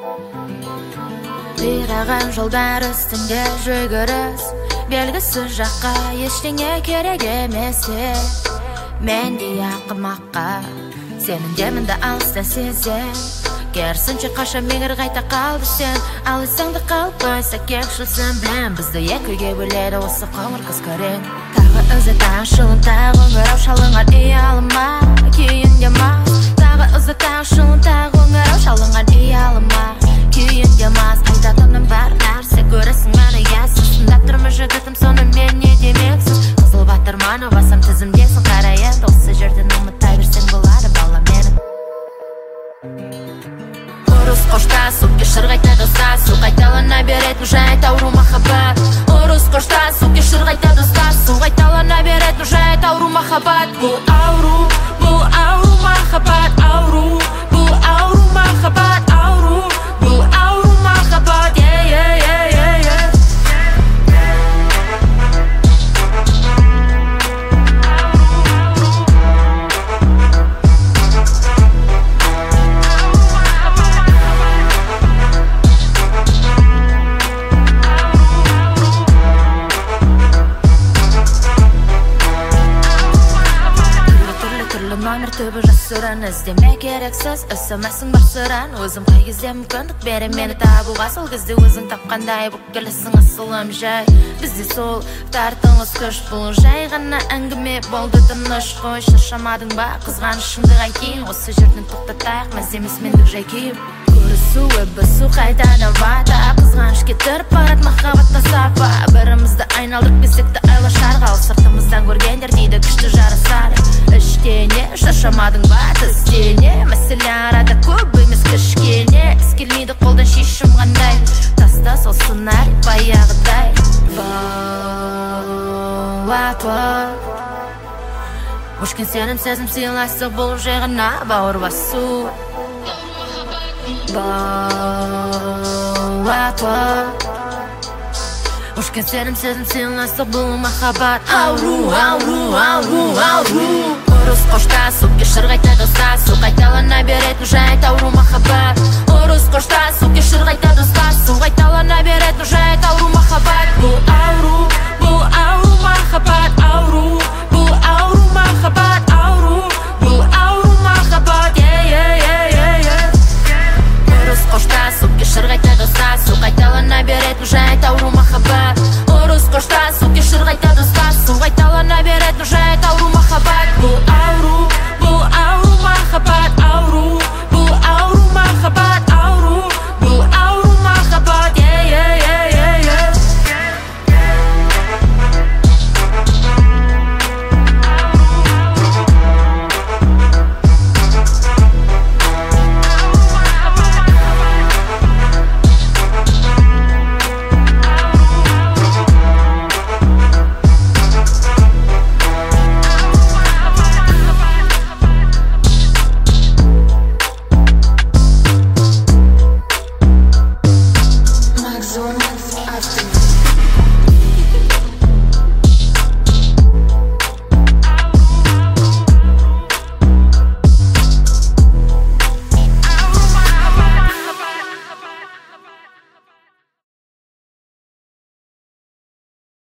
Қираған жолдар үстінде жүгіріс, белгісіз жаққа ештеңе керек емес. Мендей ақымаққа сенің деміңді алыста сезем. Керісінше қашан мегір қайта қалды сен, алысаңды қалып қойса кекшілсін білем. Бізді екіге бөледі осы қоңыр қыз көрен. Тағы үзі таң шылын тағы өңірау шалынған ұялыма күйінде мас. Тағы үзі таң шылын тағы өңірау шалынған ұялыма күйінде мас. Айтатыным бар нәрсе көресің мені ясыз. Тыңдап тұрмы жігітім сонымен не демексің? Қызыл батырманы басам тізімдесің қара енді. Осы жерден ұмыттай берсең болады бала менің. Ұрыс қоштасу, кешір қайта достасу, қайталана беретін жайт ауру махаббат. Ұрыс қоштасу, кешір қайта достасу, қайталана беретін жайт ауру махаббат. Бұл ауру махаббат, ауру, бұл ауру махаббат, ауру, бұл ауру махаббат. Номер түбі жасырын іздеме керексіз, ісімесің бар сыран. Өзім қай кезде мүмкіндік бере мені табуға, сол кезде өзің тапқандай бұл келесің асылым жай. Бізде сол тартылыс күш, бұл жай ғана әңгіме болды тыныш қой. Шаршамадың ба қызғанышыңды қайтейін, осы жерден тоқтатайық мәз емес мендік жай күйім. Көрісу өбісу қайтадан бата, қызғаныш кетіріп барат махаббатта сапа. Бірімізді айналдық бесікті айлы шарға, ал сыртымыздан көргендер дейді күшті жарысады. Іштене шаршамадың ба тістене, мәселе арада көп емес кішкене. Іскелмейді қолдан шешім қандай, таста сол сценарий баяғыдай. Бауатуа өшкен сенім сезім сыйлайсы, бұл жай ғана бауыр басу. Бауатуа өшкен сенім сезім сыйлайсы, бұл махаббат. Ауру, ауру, ауру, ауру. Ұрыс қоштасу, кешір қайта достасу, қайталана беретін жайт ауру махаббат. Ұрыс қоштасу, кешір қайта достасу, қайталана беретін жайт ауру махаббат. Бұл ауру